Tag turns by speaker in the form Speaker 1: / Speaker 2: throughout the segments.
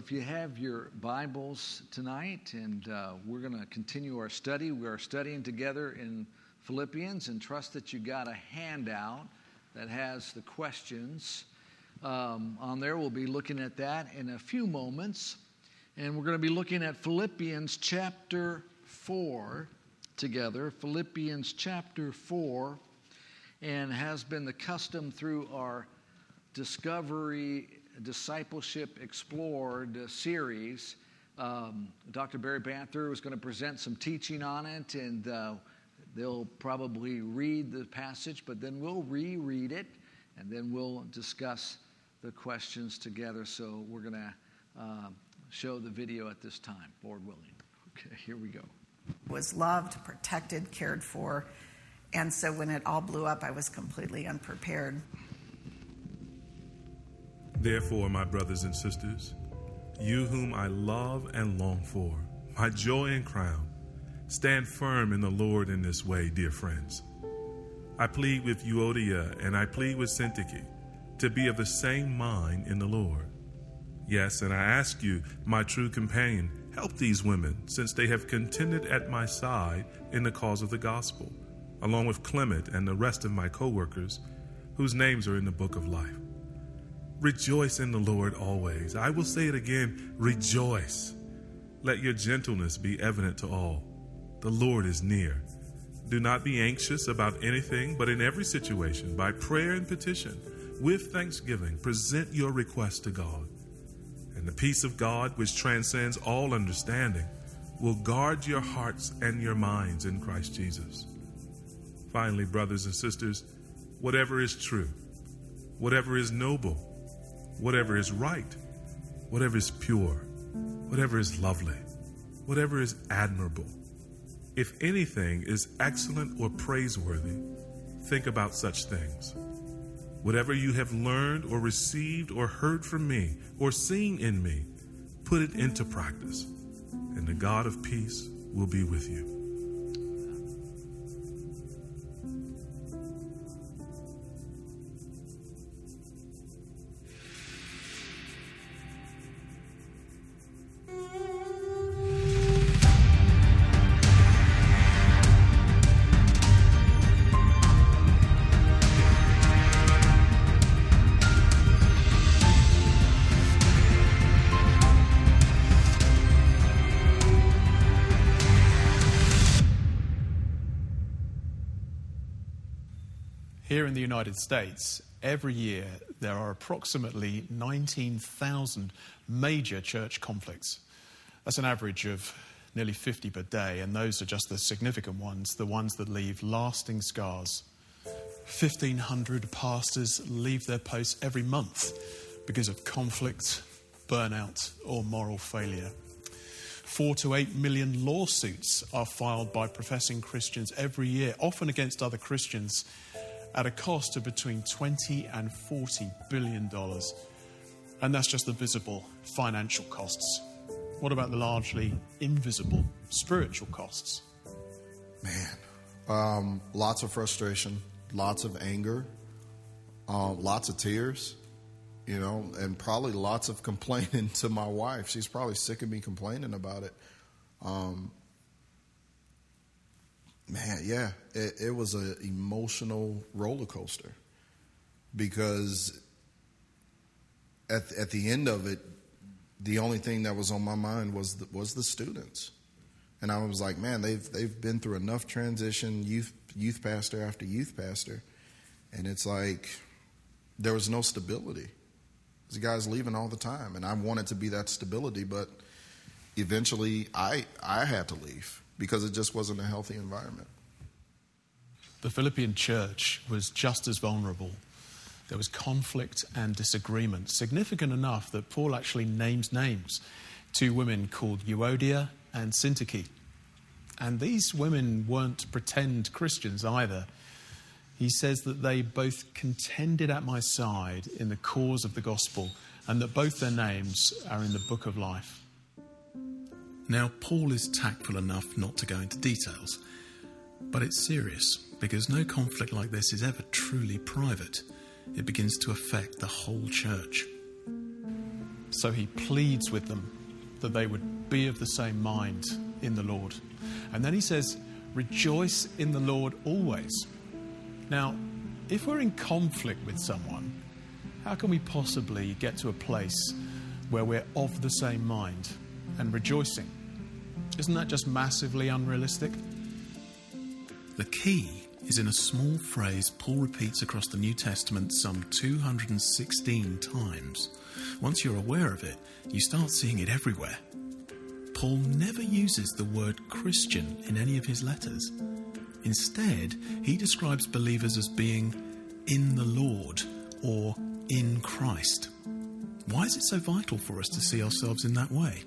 Speaker 1: if you have your Bibles tonight, and we're going to continue our study. We are studying together in Philippians, and trust that you got a handout that has the questions on there. We'll be looking at that in a few moments. And we're going to be looking at Philippians chapter 4 together. Philippians chapter 4, and has been the custom through our Discipleship Explored series. Dr. Barry Banther was going to present some teaching on it, and they'll probably read the passage, but then we'll reread it, and then we'll discuss the questions together. So we're going to show the video at this time, Lord willing. Okay, here we go.
Speaker 2: Was loved, protected, cared for, and so when it all blew up, I was completely unprepared.
Speaker 3: Therefore, my brothers and sisters, you whom I love and long for, my joy and crown, stand firm in the Lord in this way, dear friends. I plead with Euodia and I plead with Syntyche to be of the same mind in the Lord. Yes, and I ask you, my true companion, help these women, since they have contended at my side in the cause of the gospel, along with Clement and the rest of my co-workers, whose names are in the book of life. Rejoice in the Lord always. I will say it again, rejoice. Let your gentleness be evident to all. The Lord is near. Do not be anxious about anything, but in every situation, by prayer and petition, with thanksgiving, present your requests to God. And the peace of God, which transcends all understanding, will guard your hearts and your minds in Christ Jesus. Finally, brothers and sisters, whatever is true, whatever is noble, whatever is right, whatever is pure, whatever is lovely, whatever is admirable, if anything is excellent or praiseworthy, think about such things. Whatever you have learned or received or heard from me or seen in me, put it into practice, and the God of peace will be with you.
Speaker 4: Here in the United States, every year there are approximately 19,000 major church conflicts. That's an average of nearly 50 per day, and those are just the significant ones, the ones that leave lasting scars. 1,500 pastors leave their posts every month because of conflict, burnout, or moral failure. 4 to 8 million lawsuits are filed by professing Christians every year, often against other Christians, at a cost of between $20 and $40 billion. And that's just the visible financial costs. What about the largely invisible spiritual costs?
Speaker 5: Man, lots of frustration, lots of anger, lots of tears, and probably lots of complaining to my wife. She's probably sick of me complaining about it. It was an emotional roller coaster, because at the end of it, the only thing that was on my mind was the students, and I was like, man, they've been through enough transition, youth pastor after youth pastor, and it's like there was no stability. These guys leaving all the time, and I wanted to be that stability, but eventually I had to leave, because it just wasn't a healthy environment.
Speaker 4: The Philippian church was just as vulnerable. There was conflict and disagreement, significant enough that Paul actually names names. 2 women called Euodia and Syntyche. And these women weren't pretend Christians either. He says that they both contended at my side in the cause of the gospel, and that both their names are in the book of life. Now, Paul is tactful enough not to go into details, but it's serious, because no conflict like this is ever truly private. It begins to affect the whole church. So he pleads with them that they would be of the same mind in the Lord. And then he says, rejoice in the Lord always. Now, if we're in conflict with someone, how can we possibly get to a place where we're of the same mind and rejoicing? Isn't that just massively unrealistic?
Speaker 6: The key is in a small phrase Paul repeats across the New Testament some 216 times. Once you're aware of it, you start seeing it everywhere. Paul never uses the word Christian in any of his letters. Instead, he describes believers as being in the Lord or in Christ. Why is it so vital for us to see ourselves in that way?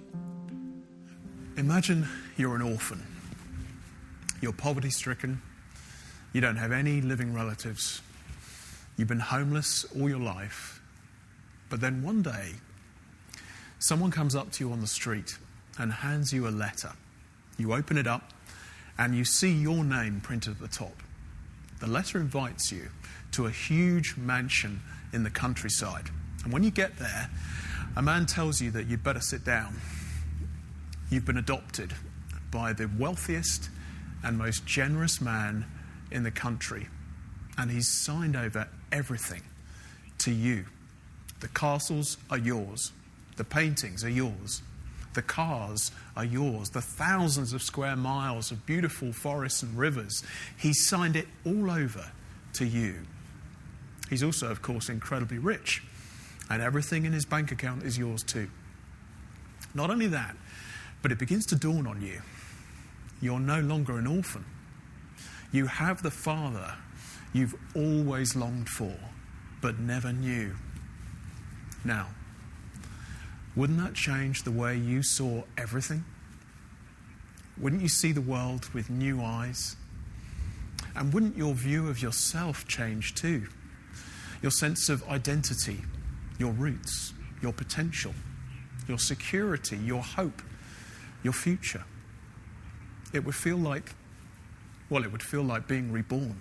Speaker 4: Imagine you're an orphan. You're poverty-stricken. You don't have any living relatives. You've been homeless all your life. But then one day, someone comes up to you on the street and hands you a letter. You open it up and you see your name printed at the top. The letter invites you to a huge mansion in the countryside. And when you get there, a man tells you that you'd better sit down. You've been adopted by the wealthiest and most generous man in the country. And he's signed over everything to you. The castles are yours. The paintings are yours. The cars are yours. The thousands of square miles of beautiful forests and rivers. He's signed it all over to you. He's also, of course, incredibly rich. And everything in his bank account is yours too. Not only that, but it begins to dawn on you. You're no longer an orphan. You have the Father you've always longed for, but never knew. Now, wouldn't that change the way you saw everything? Wouldn't you see the world with new eyes? And wouldn't your view of yourself change too? Your sense of identity, your roots, your potential, your security, your hope, your future. It would feel like being reborn.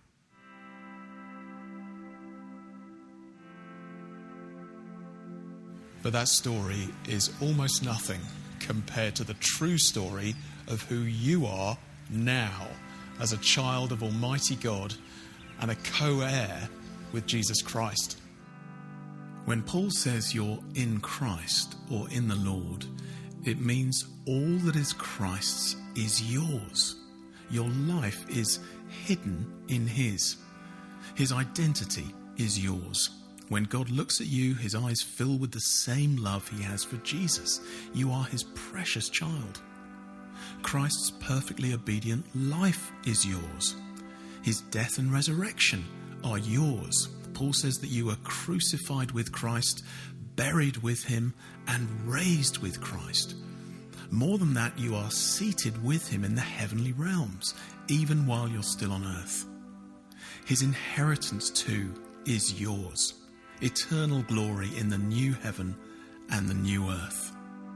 Speaker 4: But that story is almost nothing compared to the true story of who you are now as a child of Almighty God and a co-heir with Jesus Christ.
Speaker 6: When Paul says you're in Christ or in the Lord, it means all that is Christ's is yours. Your life is hidden in His. His identity is yours. When God looks at you, His eyes fill with the same love He has for Jesus. You are His precious child. Christ's perfectly obedient life is yours. His death and resurrection are yours. Paul says that you are crucified with Christ, buried with Him, and raised with Christ. More than that, you are seated with Him in the heavenly realms, even while you're still on earth. His inheritance too is yours. Eternal glory in the new heaven and the new earth.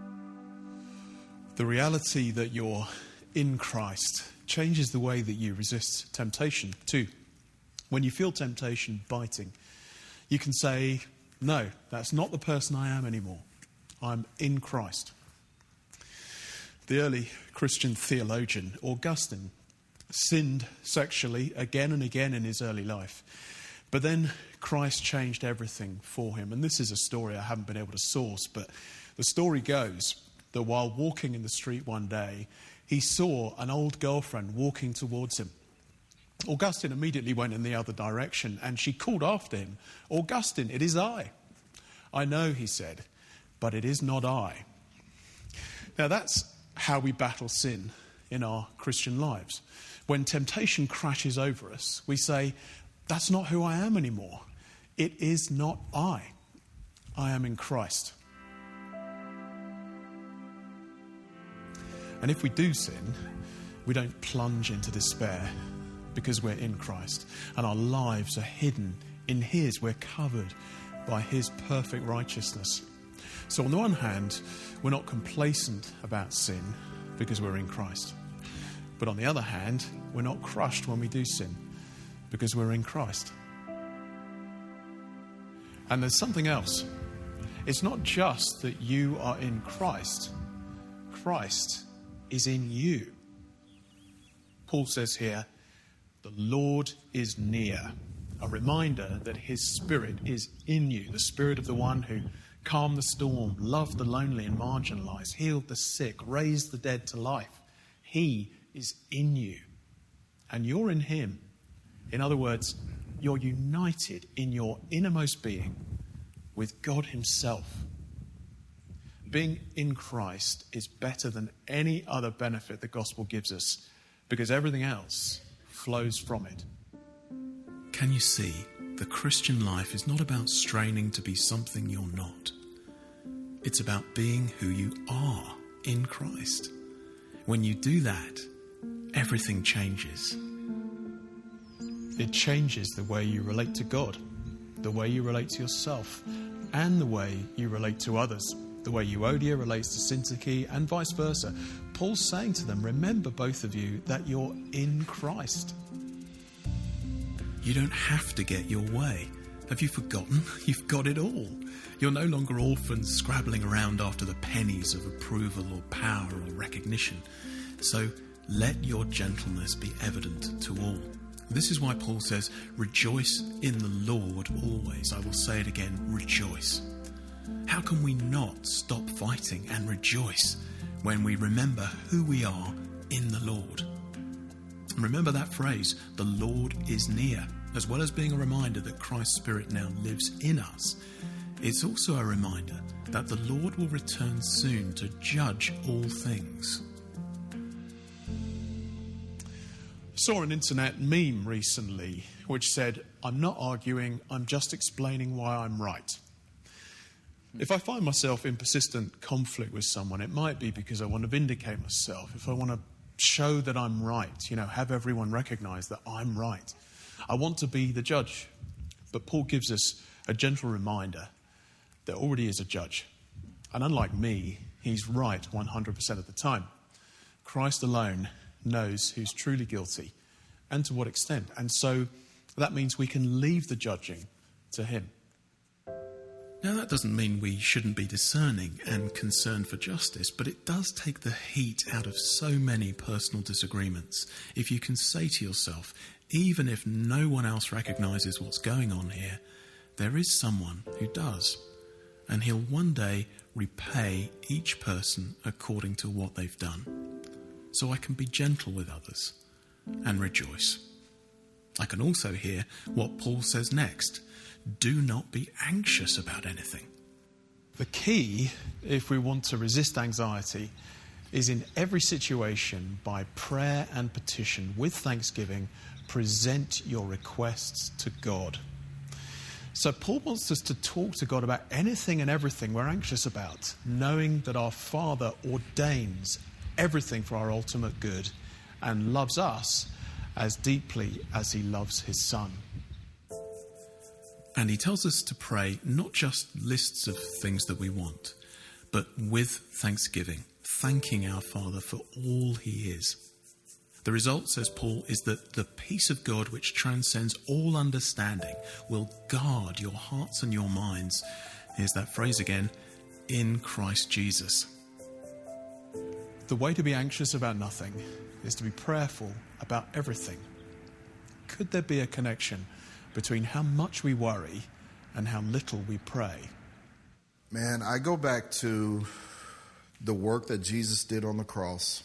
Speaker 4: The reality that you're in Christ changes the way that you resist temptation too. When you feel temptation biting, you can say, no, that's not the person I am anymore. I'm in Christ. The early Christian theologian Augustine sinned sexually again and again in his early life. But then Christ changed everything for him. And this is a story I haven't been able to source, but the story goes that while walking in the street one day, he saw an old girlfriend walking towards him. Augustine immediately went in the other direction, and she called after him, "Augustine, it is I." "I know," he said, "but it is not I." Now that's how we battle sin in our Christian lives. When temptation crashes over us, we say, that's not who I am anymore. It is not I. I am in Christ. And if we do sin, we don't plunge into despair because we're in Christ and our lives are hidden in His. We're covered by His perfect righteousness. So on the one hand, we're not complacent about sin because we're in Christ. But on the other hand, we're not crushed when we do sin because we're in Christ. And there's something else. It's not just that you are in Christ. Christ is in you. Paul says here, the Lord is near. A reminder that his Spirit is in you, the Spirit of the one who calmed the storm, loved the lonely and marginalized, healed the sick, raised the dead to life. He is in you, and you're in him. In other words, you're united in your innermost being with God himself. Being in Christ is better than any other benefit the gospel gives us, because everything else flows from it.
Speaker 6: Can you see, the Christian life is not about straining to be something you're not. It's about being who you are in Christ. When you do that, everything changes.
Speaker 4: It changes the way you relate to God, the way you relate to yourself, and the way you relate to others. The way Euodia relates to Syntyche and vice versa. Paul's saying to them, remember, both of you, that you're in Christ.
Speaker 6: You don't have to get your way. Have you forgotten? You've got it all. You're no longer orphans scrabbling around after the pennies of approval or power or recognition. So let your gentleness be evident to all. This is why Paul says, rejoice in the Lord always. I will say it again, rejoice. How can we not stop fighting and rejoice when we remember who we are in the Lord? Remember that phrase, the Lord is near, as well as being a reminder that Christ's Spirit now lives in us. It's also a reminder that the Lord will return soon to judge all things.
Speaker 4: I saw an internet meme recently which said, I'm not arguing, I'm just explaining why I'm right. If I find myself in persistent conflict with someone, it might be because I want to vindicate myself. If I want to show that I'm right, have everyone recognize that I'm right. I want to be the judge. But Paul gives us a gentle reminder there already is a judge. And unlike me, he's right 100% of the time. Christ alone knows who's truly guilty and to what extent. And so that means we can leave the judging to him.
Speaker 6: Now, that doesn't mean we shouldn't be discerning and concerned for justice, but it does take the heat out of so many personal disagreements. If you can say to yourself, even if no one else recognises what's going on here, there is someone who does, and he'll one day repay each person according to what they've done. So I can be gentle with others and rejoice. I can also hear what Paul says next. Do not be anxious about anything.
Speaker 4: The key, if we want to resist anxiety, is in every situation, by prayer and petition, with thanksgiving, present your requests to God. So Paul wants us to talk to God about anything and everything we're anxious about, knowing that our Father ordains everything for our ultimate good and loves us as deeply as he loves his Son.
Speaker 6: And he tells us to pray not just lists of things that we want, but with thanksgiving, thanking our Father for all he is. The result, says Paul, is that the peace of God, which transcends all understanding, will guard your hearts and your minds. Here's that phrase again, in Christ Jesus.
Speaker 4: The way to be anxious about nothing is to be prayerful about everything. Could there be a connection between how much we worry and how little we pray?
Speaker 5: Man, I go back to the work that Jesus did on the cross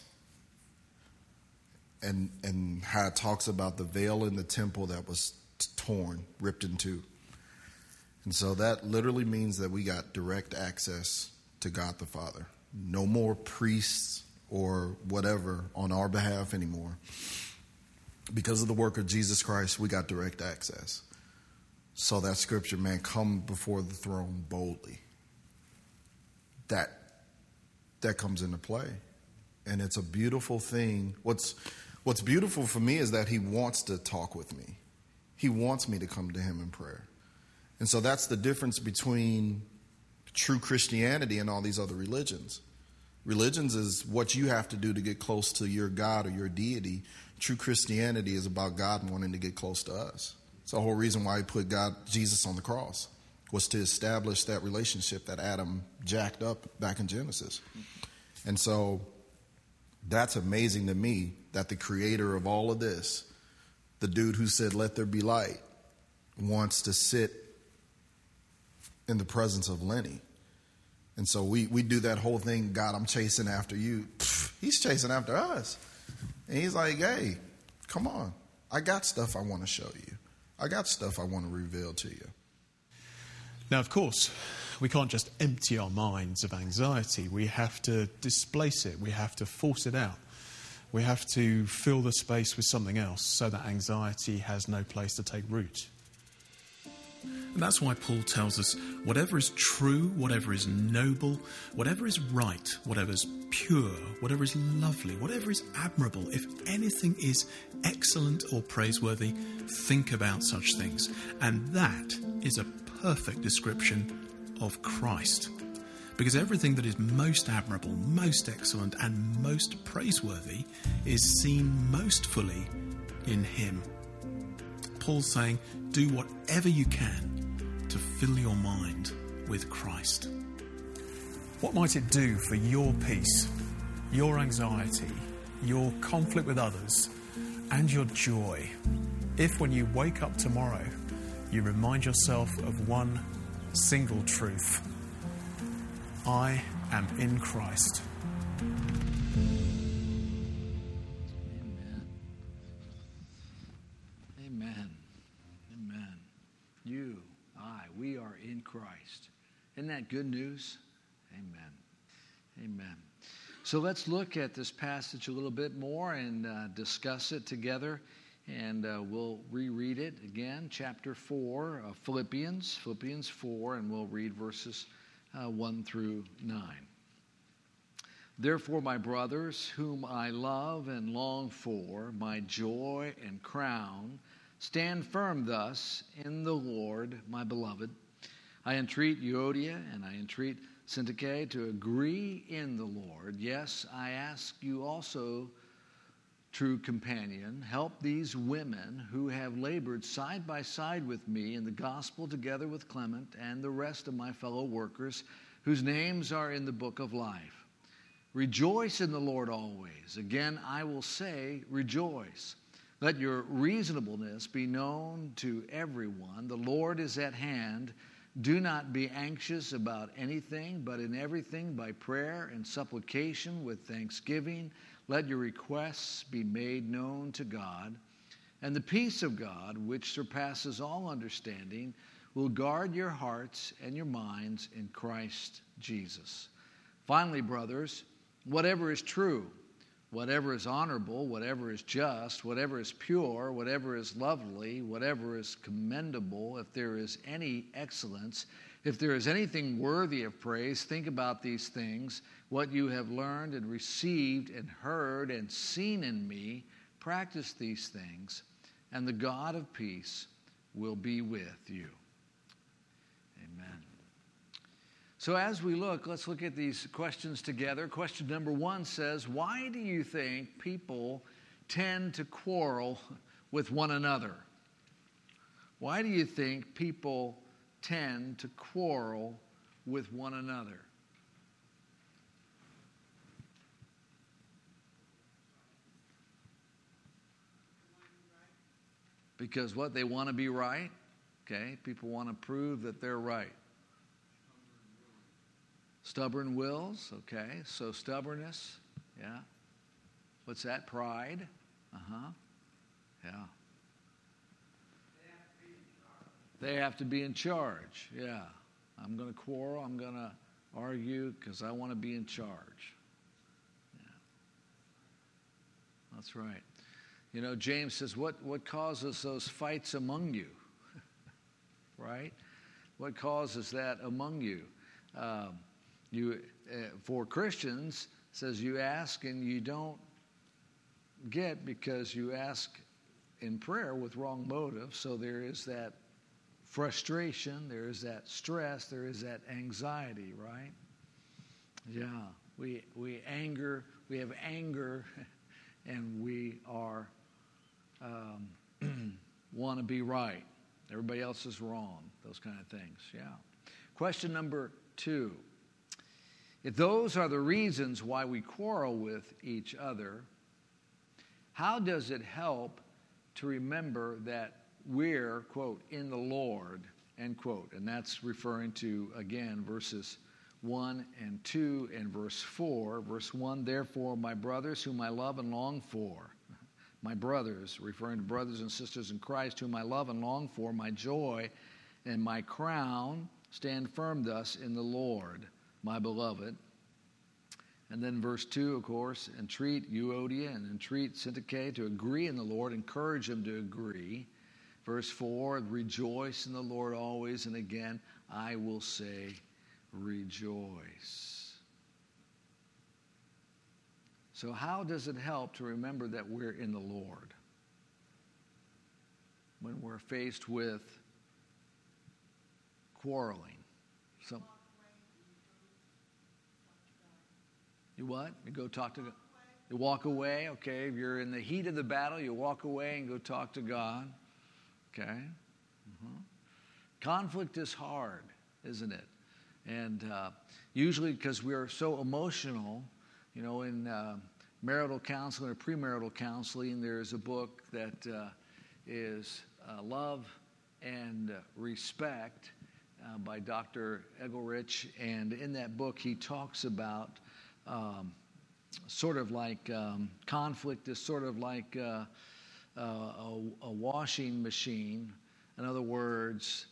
Speaker 5: and how it talks about the veil in the temple that was torn, ripped in two. And so that literally means that we got direct access to God the Father. No more priests or whatever on our behalf anymore. Because of the work of Jesus Christ, we got direct access. So that scripture, man, come before the throne boldly. That comes into play. And it's a beautiful thing. What's beautiful for me is that he wants to talk with me. He wants me to come to him in prayer. And so that's the difference between true Christianity and all these other religions. Religions is what you have to do to get close to your God or your deity. True Christianity is about God wanting to get close to us. It's the whole reason why he put Jesus on the cross. was to establish that relationship that Adam jacked up back in Genesis. And so that's amazing to me that the creator of all of this, the dude who said, "Let there be light," wants to sit in the presence of Lenny. And so we do that whole thing, "God, I'm chasing after you." He's chasing after us. And he's like, "Hey, come on. I got stuff I want to show you. I got stuff I want to reveal to you."
Speaker 4: Now, of course, we can't just empty our minds of anxiety. We have to displace it. We have to force it out. We have to fill the space with something else so that anxiety has no place to take root.
Speaker 6: And that's why Paul tells us whatever is true, whatever is noble, whatever is right, whatever is pure, whatever is lovely, whatever is admirable, if anything is excellent or praiseworthy, think about such things. And that is a perfect description of Christ. Because everything that is most admirable, most excellent, and most praiseworthy is seen most fully in him. Paul's saying, do whatever you can to fill your mind with Christ.
Speaker 4: What might it do for your peace, your anxiety, your conflict with others, and your joy if when you wake up tomorrow, you remind yourself of one single truth: I am in Christ.
Speaker 1: We are in Christ. Isn't that good news? Amen. Amen. So let's look at this passage a little bit more and discuss it together. And we'll reread it again, chapter 4 of Philippians 4, and we'll read verses 1 through 9. Therefore, my brothers, whom I love and long for, my joy and crown, stand firm thus in the Lord, my beloved. I entreat Euodia and I entreat Syntyche to agree in the Lord. Yes, I ask you also, true companion, help these women who have labored side by side with me in the gospel together with Clement and the rest of my fellow workers whose names are in the book of life. Rejoice in the Lord always. Again, I will say, rejoice. Let your reasonableness be known to everyone. The Lord is at hand. Do not be anxious about anything, but in everything by prayer and supplication with thanksgiving, let your requests be made known to God. And the peace of God, which surpasses all understanding, will guard your hearts and your minds in Christ Jesus. Finally, brothers, whatever is true, whatever is honorable, whatever is just, whatever is pure, whatever is lovely, whatever is commendable, if there is any excellence, if there is anything worthy of praise, think about these things. What you have learned and received and heard and seen in me, practice these things, and the God of peace will be with you. Amen. So as we look, let's look at these questions together. Question number 1 says, why do you think people tend to quarrel with one another? Why do you think people tend to quarrel with one another? Because what? They want to be right? Okay, people want to prove that they're right. Stubborn wills, okay, so stubbornness, yeah. What's that? Pride, yeah. They have to be in charge, yeah. I'm going to quarrel, I'm going to argue because I want to be in charge. Yeah. That's right. You know, James says, what causes those fights among you? Right? What causes that among you? For Christians, says you ask and you don't get because you ask in prayer with wrong motive. So there is that frustration, there is that stress, there is that anxiety, right? Yeah, we have anger, and we are want to be right. Everybody else is wrong. Those kind of things, yeah. Question number 2. If those are the reasons why we quarrel with each other, how does it help to remember that we're, quote, in the Lord, end quote? And that's referring to, again, verses 1 and 2 and verse 4. Verse 1, therefore, my brothers whom I love and long for, my brothers, referring to brothers and sisters in Christ, whom I love and long for, my joy and my crown, stand firm thus in the Lord, my beloved. And then verse 2, of course, entreat Euodia and entreat Syntyche to agree in the Lord, encourage them to agree. Verse 4, rejoice in the Lord always, and again, I will say rejoice. So how does it help to remember that we're in the Lord when we're faced with quarreling? So, you what? You go talk to God? You walk away, okay. If you're in the heat of the battle, you walk away and go talk to God, okay. Conflict is hard, isn't it? And usually because we're so emotional, you know, in marital counseling or premarital counseling, there's a book that is Love and Respect by Dr. Egelrich. And in that book, he talks about sort of like conflict is sort of like a washing machine. In other words,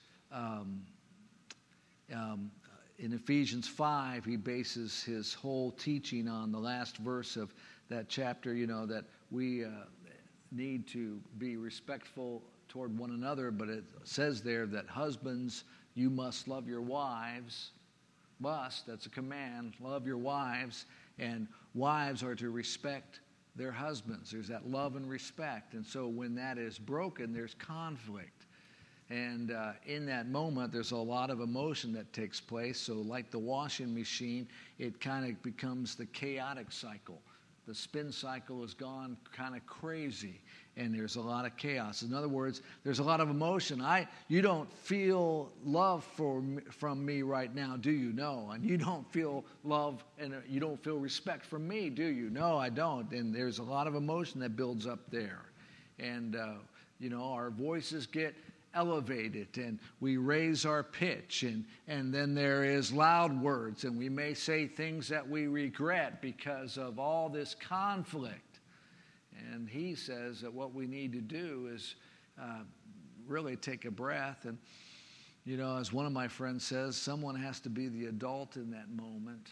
Speaker 1: in Ephesians 5, he bases his whole teaching on the last verse of that chapter, you know, that we need to be respectful toward one another, but it says there that husbands, you must love your wives. Must, that's a command, love your wives, and wives are to respect their husbands. There's that love and respect, and so when that is broken, there's conflict. And in that moment, there's a lot of emotion that takes place. So like the washing machine, it kind of becomes the chaotic cycle. The spin cycle has gone kind of crazy, and there's a lot of chaos. In other words, there's a lot of emotion. You don't feel love from me right now, do you? No. And you don't feel love and you don't feel respect from me, do you? No, I don't. And there's a lot of emotion that builds up there. And, you know, our voices get elevated and we raise our pitch, and then there is loud words, and we may say things that we regret because of all this conflict. And he says that what we need to do is really take a breath, and you know, as one of my friends says, someone has to be the adult in that moment.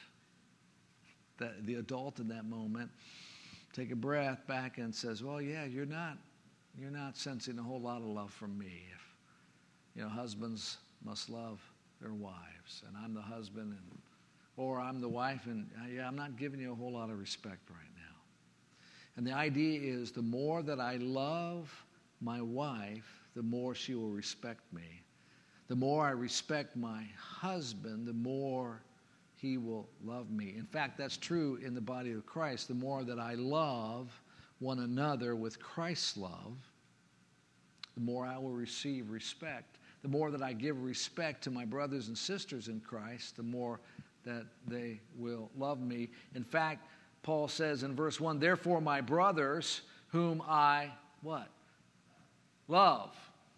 Speaker 1: The adult in that moment take a breath back and says, well, yeah, you're not sensing a whole lot of love from me. You know, husbands must love their wives, and I'm the husband, or I'm the wife, and yeah, I'm not giving you a whole lot of respect right now. And the idea is the more that I love my wife, the more she will respect me. The more I respect my husband, the more he will love me. In fact, that's true in the body of Christ. The more that I love one another with Christ's love, the more I will receive respect. The more that I give respect to my brothers and sisters in Christ, the more that they will love me. In fact, Paul says in verse 1, therefore my brothers, whom I, what? Love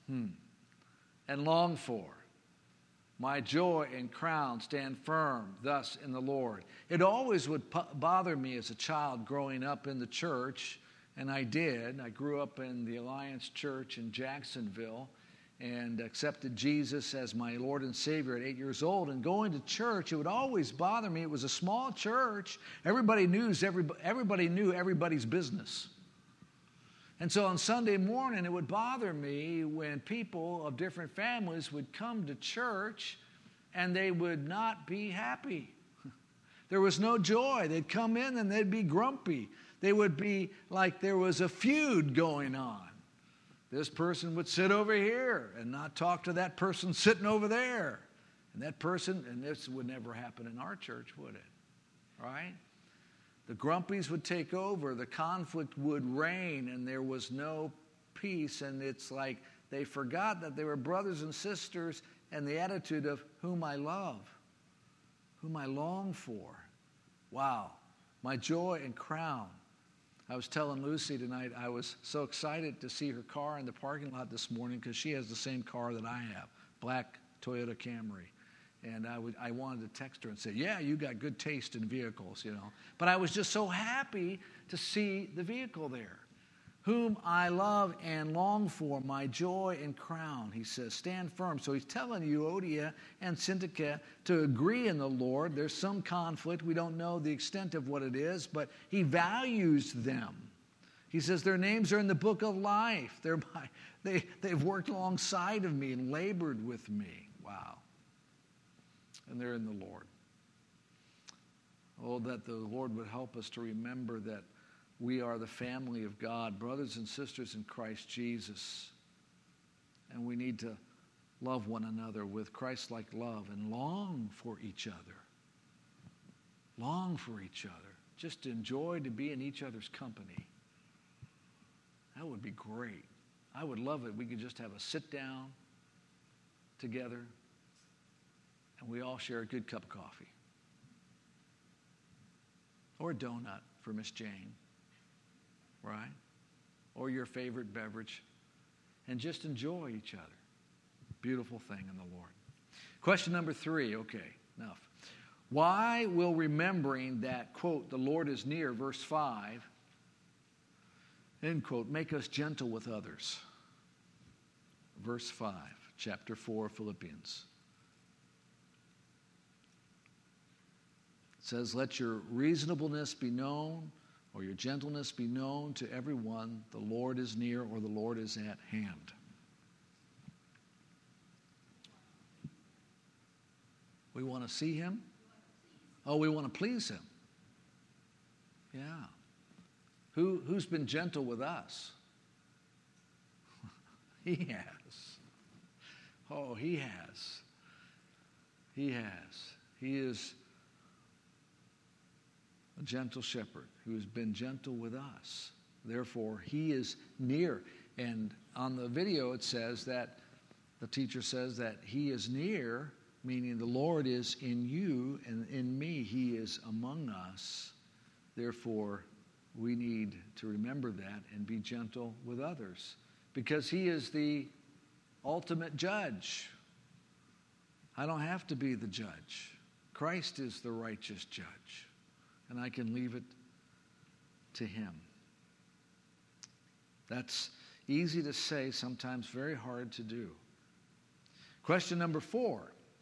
Speaker 1: and long for, my joy and crown, stand firm thus in the Lord. It always would bother me as a child growing up in the church, and I did. I grew up in the Alliance Church in Jacksonville and accepted Jesus as my Lord and Savior at 8 years old. And going to church, it would always bother me. It was a small church. Everybody knew everybody's business. And so on Sunday morning, it would bother me when people of different families would come to church and they would not be happy. There was no joy. They'd come in and they'd be grumpy. They would be like there was a feud going on. This person would sit over here and not talk to that person sitting over there. And that person, and this would never happen in our church, would it? Right? The grumpies would take over, the conflict would reign, and there was no peace, and it's like they forgot that they were brothers and sisters, and the attitude of whom I love, whom I long for. Wow, my joy and crown. I was telling Lucy tonight I was so excited to see her car in the parking lot this morning because she has the same car that I have, black Toyota Camry. And I wanted to text her and say, yeah, you got good taste in vehicles, you know. But I was just so happy to see the vehicle there. Whom I love and long for, my joy and crown, he says. Stand firm. So he's telling Euodia and Syntyche to agree in the Lord. There's some conflict. We don't know the extent of what it is, but he values them. He says their names are in the book of life. They've worked alongside of me and labored with me. Wow. And they're in the Lord. Oh, that the Lord would help us to remember that we are the family of God, brothers and sisters in Christ Jesus. And we need to love one another with Christ-like love and long for each other. Long for each other. Just enjoy to be in each other's company. That would be great. I would love it. We could just have a sit down together and we all share a good cup of coffee. Or a donut for Miss Jane. Right? Or your favorite beverage. And just enjoy each other. Beautiful thing in the Lord. Question number 3. Okay, enough. Why will remembering that, quote, the Lord is near, verse 5, end quote, make us gentle with others? Verse 5, chapter 4 of Philippians. It says, let your reasonableness be known, or your gentleness be known to everyone. The Lord is near, or the Lord is at hand. We want to see him. Oh, we want to please him. Yeah. Who's been gentle with us? He has. Oh, he has. He has. He is a gentle shepherd who has been gentle with us. Therefore, he is near. And on the video, it says that the teacher says that he is near, meaning the Lord is in you and in me. He is among us. Therefore, we need to remember that and be gentle with others because he is the ultimate judge. I don't have to be the judge. Christ is the righteous judge. And I can leave it to him. That's easy to say, sometimes very hard to do. Question number 4.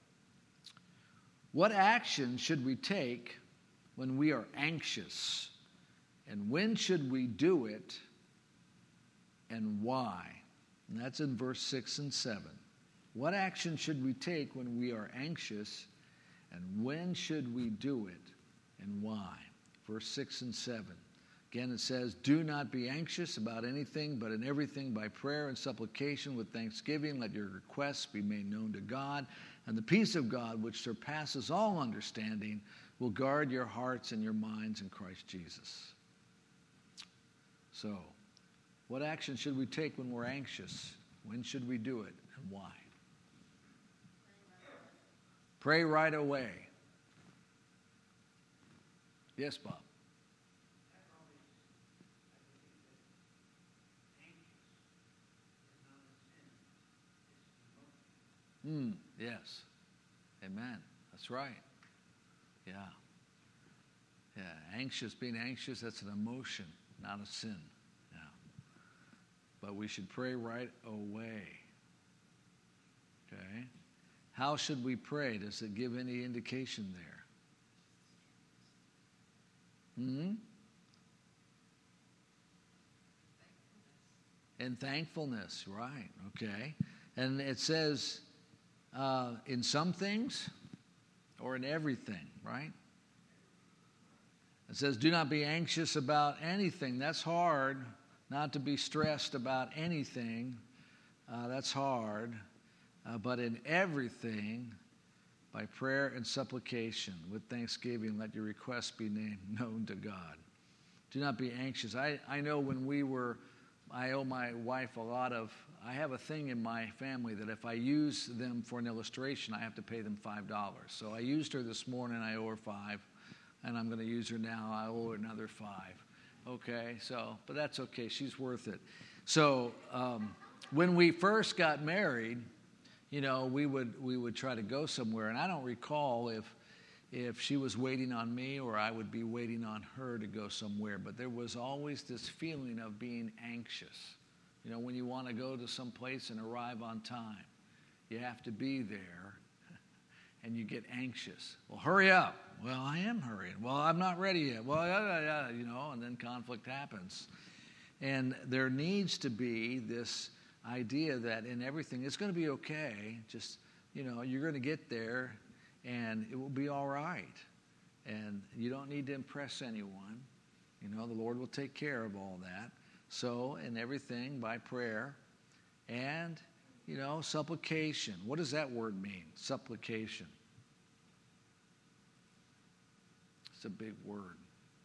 Speaker 1: What action should we take when we are anxious? And when should we do it? And why? And that's in verse 6 and 7. What action should we take when we are anxious? And when should we do it? And why? Verse 6 and 7. Again, it says, do not be anxious about anything, but in everything by prayer and supplication with thanksgiving, let your requests be made known to God. And the peace of God, which surpasses all understanding, will guard your hearts and your minds in Christ Jesus. So, what action should we take when we're anxious? When should we do it? And why? Pray right away. Yes, Bob. Yes. Amen. That's right. Yeah. Yeah. Being anxious, that's an emotion, not a sin. Yeah. But we should pray right away. Okay. How should we pray? Does it give any indication there? And thankfulness, right, okay. And it says in some things or in everything, right? It says do not be anxious about anything. That's hard, not to be stressed about anything. That's hard. But in everything, by prayer and supplication, with thanksgiving, let your requests be known to God. Do not be anxious. I know when we were I owe my wife a lot of, I have a thing in my family that if I use them for an illustration, I have to pay them $5. So I used her this morning, I owe her $5, and I'm going to use her now, I owe her another $5. Okay, so, but that's okay, she's worth it. So when we first got married, you know, we would try to go somewhere, and I don't recall if she was waiting on me or I would be waiting on her to go somewhere, but there was always this feeling of being anxious. You know, when you want to go to some place and arrive on time, you have to be there, and you get anxious. Well, hurry up. Well, I am hurrying. Well, I'm not ready yet. Well, you know, and then conflict happens. And there needs to be this idea that in everything, it's going to be okay. Just, you know, you're going to get there, and it will be all right. And you don't need to impress anyone. You know, the Lord will take care of all that. So, in everything, by prayer and, you know, supplication. What does that word mean, supplication? It's a big word.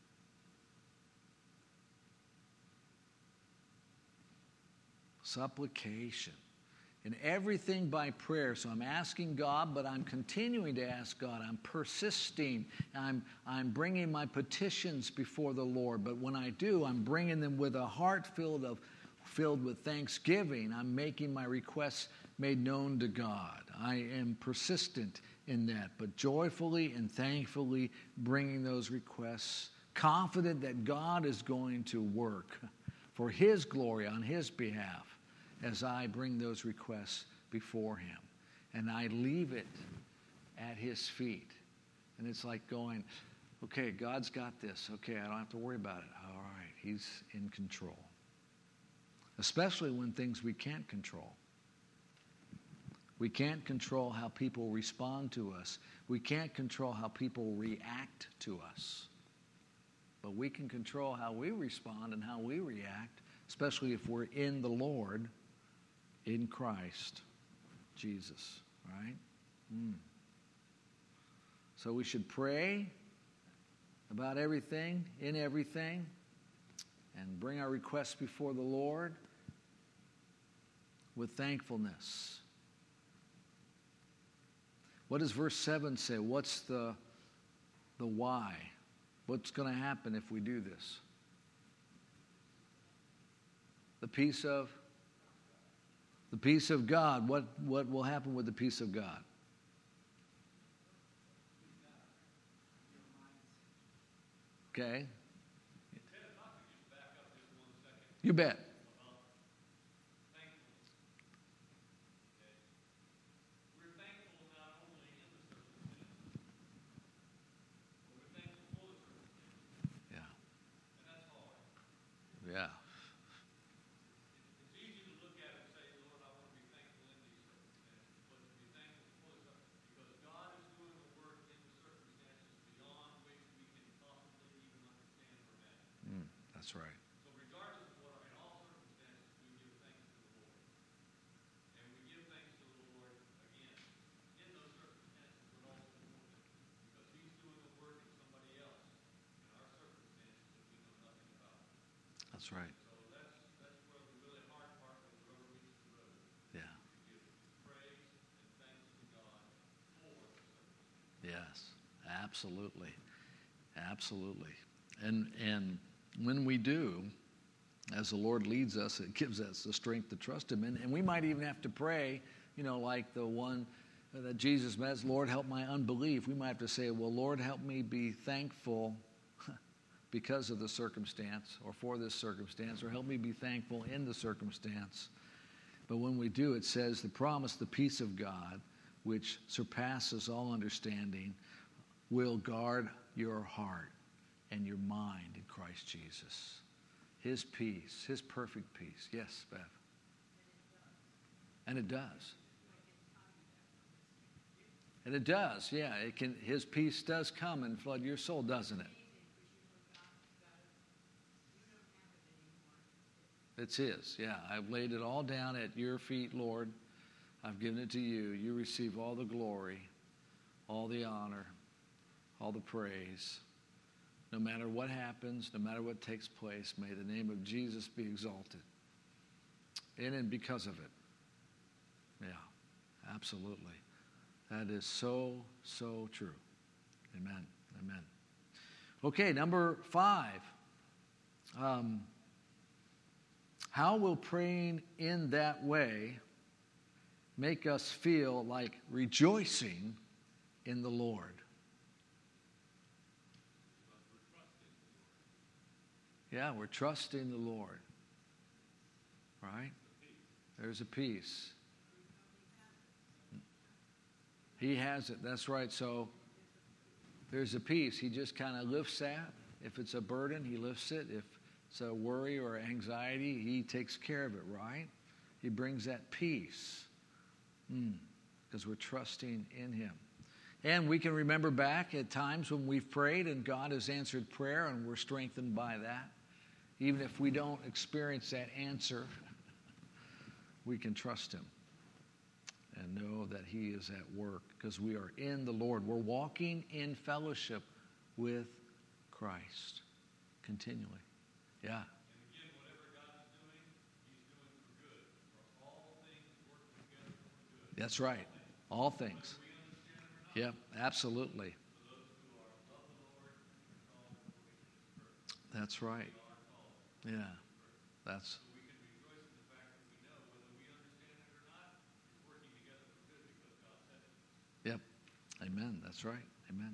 Speaker 1: Supplication. In everything by prayer. So I'm asking God, but I'm continuing to ask God. I'm persisting. I'm bringing my petitions before the Lord. But when I do, I'm bringing them with a heart filled with thanksgiving. I'm making my requests made known to God. I am persistent in that, but joyfully and thankfully bringing those requests, confident that God is going to work for His glory on His behalf as I bring those requests before Him. And I leave it at His feet. And it's like going, okay, God's got this. Okay, I don't have to worry about it. All right, He's in control. Especially when things we can't control. We can't control how people respond to us. We can't control how people react to us. But we can control how we respond and how we react, especially if we're in the Lord, in Christ Jesus, right? So we should pray about everything, in everything, and bring our requests before the Lord with thankfulness. What does verse 7 say? What's the why? What's going to happen if we do this? The peace of God. What will happen with the peace of God? Okay. You bet. Yeah.
Speaker 7: It's easy to look at it and say, Lord, I want to be thankful in these circumstances. But to be thankful for the circumstances, because God is doing the work in the circumstances beyond which we can possibly even understand or imagine.
Speaker 1: That's right.
Speaker 7: So regardless of what, in all circumstances, we give thanks to the Lord. And we give thanks to the Lord, again, in those circumstances, but also for them. Because He's doing the work in somebody else, in our circumstances that we know nothing about.
Speaker 1: That's right.
Speaker 7: So that's where the really hard part of the rubber meets the road.
Speaker 1: Yeah.
Speaker 7: To give praise and thanks to God for the circumstances.
Speaker 1: Yes. Absolutely. Absolutely. And when we do, as the Lord leads us, it gives us the strength to trust Him. And we might even have to pray, you know, like the one that Jesus met, Lord, help my unbelief. We might have to say, well, Lord, help me be thankful because of the circumstance or for this circumstance, or help me be thankful in the circumstance. But when we do, it says the promise, the peace of God, which surpasses all understanding, will guard your heart and your mind in Christ Jesus. His peace, His perfect peace. Yes, Bev. And it does. And it does, yeah. His peace does come and flood your soul, doesn't it? It's His, yeah. I've laid it all down at your feet, Lord. I've given it to you. You receive all the glory, all the honor, all the praise. No matter what happens, no matter what takes place, may the name of Jesus be exalted. in and because of it. Yeah, absolutely. That is so, so true. Amen. Amen. Okay, number 5. How will praying in that way make us feel like rejoicing in the Lord? Yeah, we're trusting the Lord. Right? There's a peace. He has it. That's right. So there's a peace. He just kind of lifts that. If it's a burden, he lifts it. If it's a worry or anxiety, he takes care of it, right? He brings that peace because we're trusting in him. And we can remember back at times when we've prayed and God has answered prayer and we're strengthened by that. Even if we don't experience that answer, we can trust him and know that he is at work because we are in the Lord. We're walking in fellowship with Christ continually. Yeah.
Speaker 7: And again, whatever God's doing, he's doing for good. For all things work together for good.
Speaker 1: That's right. All things.
Speaker 7: Whether we understand it or not.
Speaker 1: Yep, absolutely.
Speaker 7: For those who are love the Lord and called according to his purpose.
Speaker 1: That's right.
Speaker 7: We are called.
Speaker 1: Yeah. That's
Speaker 7: So we can rejoice in the fact that we know whether we understand it or not, it's working together for good because God said it.
Speaker 1: yep. Amen. That's right. Amen.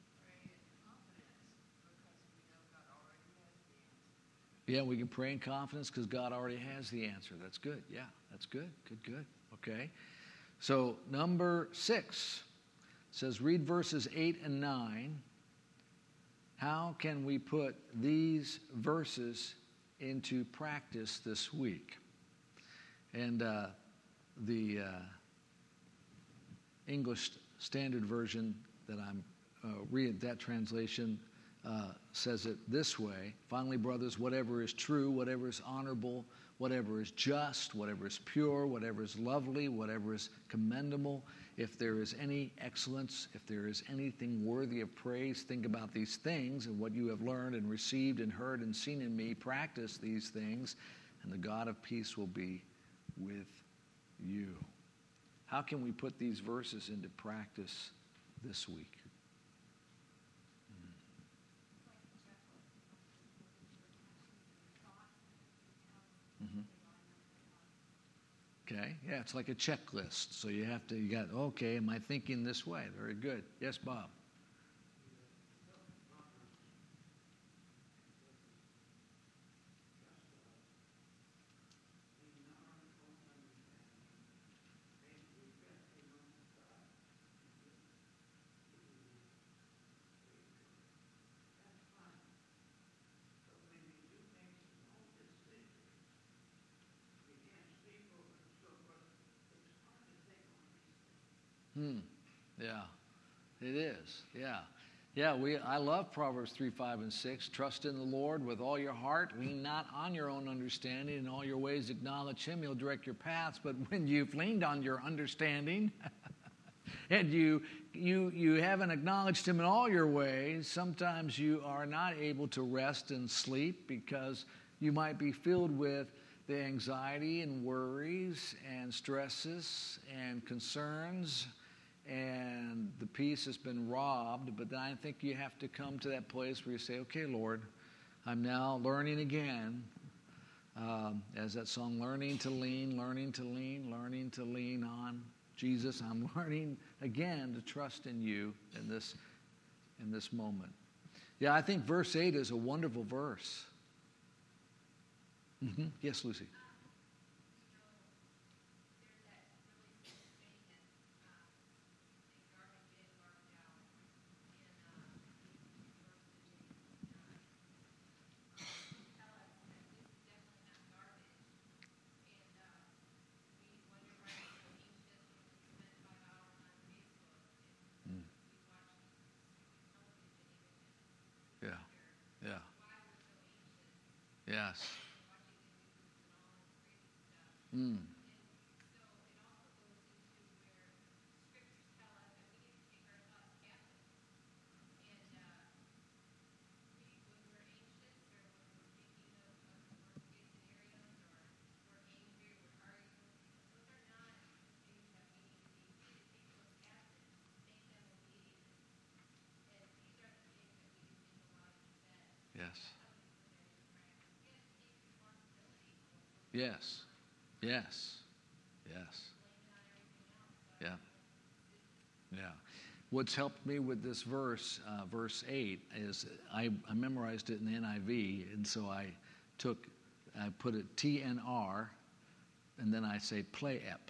Speaker 1: Yeah, we can pray in confidence because God already has the answer. That's good. Yeah, that's good. Good. Okay. So number 6 says, read verses 8 and 9. How can we put these verses into practice this week? And the English Standard Version that I'm reading, that translation says it this way. Finally, brothers, whatever is true, whatever is honorable, whatever is just, whatever is pure, whatever is lovely, whatever is commendable, if there is any excellence, if there is anything worthy of praise, think about these things and what you have learned and received and heard and seen in me. Practice these things, and the God of peace will be with you. How can we put these verses into practice this week? Okay, yeah, it's like a checklist. So you got, okay, am I thinking this way? Very good. Yes, Bob. Yeah, it is. Yeah. I love Proverbs 3, 5, and 6. Trust in the Lord with all your heart. Lean not on your own understanding. In all your ways acknowledge him. He'll direct your paths. But when you've leaned on your understanding and you haven't acknowledged him in all your ways, sometimes you are not able to rest and sleep because you might be filled with the anxiety and worries and stresses and concerns, and the peace has been robbed. But then I think you have to come to that place where you say, okay, Lord, I'm now learning again, as that song, learning to lean on Jesus. I'm learning again to trust in you in this moment. Yeah, I think verse 8 is a wonderful verse. Yes, Lucy. Yeah. Yes. Yes. Yes. Yes. Yes. Yeah. Yeah. What's helped me with this verse, verse 8, is I memorized it in the NIV, and so I put it TNR, and then I say Plaep,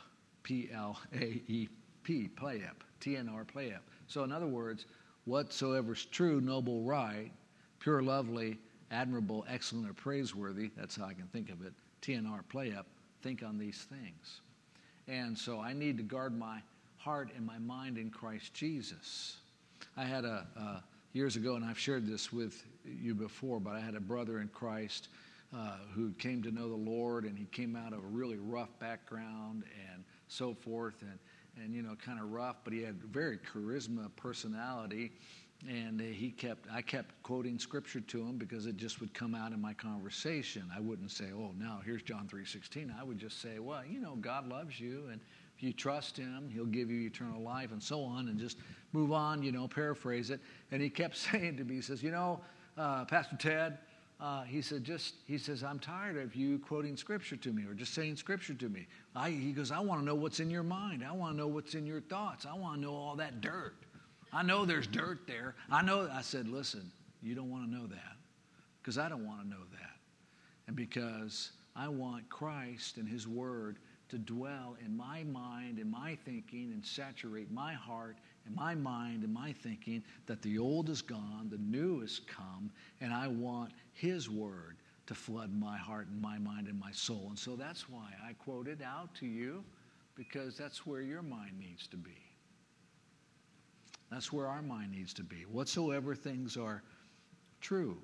Speaker 1: Plaep, Plaep, TNR, Plaep. So in other words, whatsoever's true, noble, right, pure, lovely, admirable, excellent, or praiseworthy, that's how I can think of it, TNR, Plaep, think on these things. And so I need to guard my heart and my mind in Christ Jesus. I had years ago, and I've shared this with you before, but I had a brother in Christ who came to know the Lord, and he came out of a really rough background and so forth, and you know, kind of rough, but he had very charisma personality, and I kept quoting scripture to him because it just would come out in my conversation. I wouldn't say, oh, now here's John 3:16. I would just say, well, you know, God loves you, and if you trust him, he'll give you eternal life, and so on, and just move on, you know, paraphrase it. And he kept saying to me, he says, you know, Pastor Ted, he says, I'm tired of you quoting scripture to me or just saying scripture to me. He goes, I want to know what's in your mind. I want to know what's in your thoughts. I want to know all that dirt. I know there's dirt there. I said, listen, you don't want to know that because I don't want to know that. And because I want Christ and his word to dwell in my mind and my thinking and saturate my heart and my mind and my thinking, that the old is gone, the new has come, and I want his word to flood my heart and my mind and my soul. And so that's why I quote it out to you, because that's where your mind needs to be. That's where our mind needs to be. Whatsoever things are true,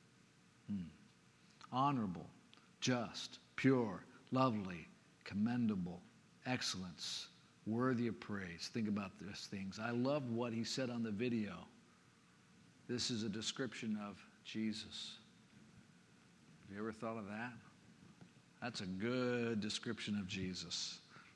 Speaker 1: honorable, just, pure, lovely, commendable, excellence, worthy of praise. Think about these things. I loved what he said on the video. This is a description of Jesus. Have you ever thought of that? That's a good description of Jesus.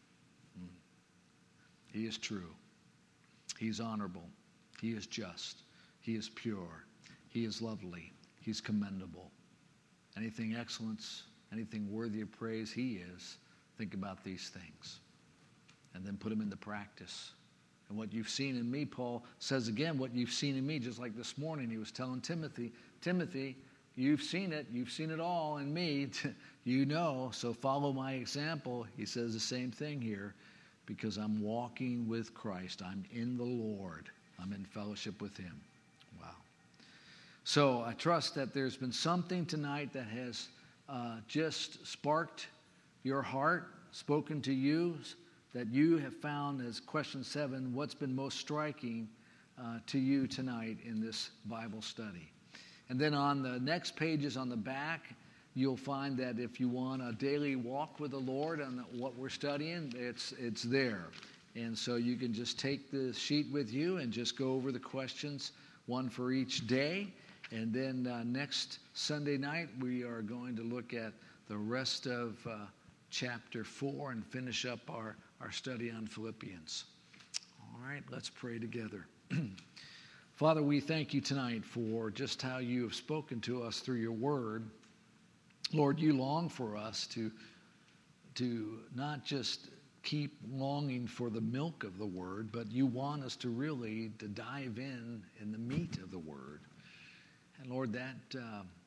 Speaker 1: He is true. He's honorable. He is just. He is pure. He is lovely. He's commendable. Anything excellence, anything worthy of praise, he is. Think about these things. And then put them into practice. And what you've seen in me, Paul says again, what you've seen in me, just like this morning, he was telling Timothy, you've seen it all in me, you know, so follow my example. He says the same thing here, because I'm walking with Christ. I'm in the Lord. I'm in fellowship with him. Wow. So I trust that there's been something tonight that has just sparked your heart, spoken to you, that you have found, as question 7, what's been most striking to you tonight in this Bible study. And then on the next pages on the back, you'll find that if you want a daily walk with the Lord on what we're studying, it's there. And so you can just take the sheet with you and just go over the questions, one for each day. And then next Sunday night, we are going to look at the rest of chapter 4 and finish up our study on Philippians. All right, let's pray together. Father, we thank you tonight for just how you have spoken to us through your word. Lord, you long for us to not just keep longing for the milk of the word, but you want us to really to dive in the meat of the word. And Lord, that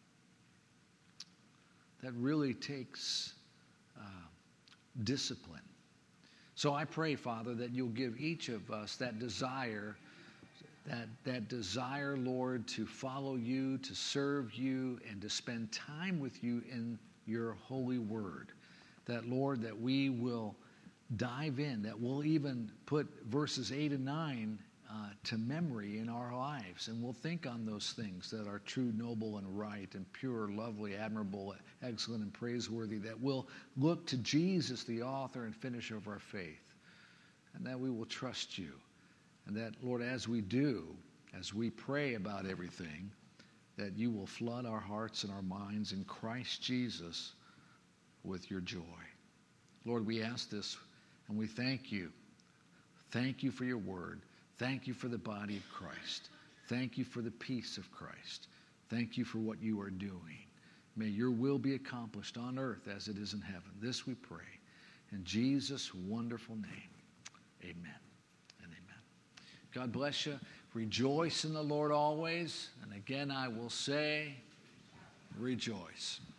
Speaker 1: really takes discipline. So I pray, Father, that you'll give each of us that desire, Lord, to follow you, to serve you, and to spend time with you in your holy word. That, Lord, that we will dive in, that we'll even put verses 8 and 9 to memory in our lives, and we'll think on those things that are true, noble, and right, and pure, lovely, admirable, excellent, and praiseworthy, that we'll look to Jesus, the author and finisher of our faith, and that we will trust you. And that, Lord, as we do, as we pray about everything, that you will flood our hearts and our minds in Christ Jesus with your joy. Lord, we ask this and we thank you. Thank you for your word. Thank you for the body of Christ. Thank you for the peace of Christ. Thank you for what you are doing. May your will be accomplished on earth as it is in heaven. This we pray. In Jesus' wonderful name, amen and amen. God bless you. Rejoice in the Lord always. And again, I will say, rejoice.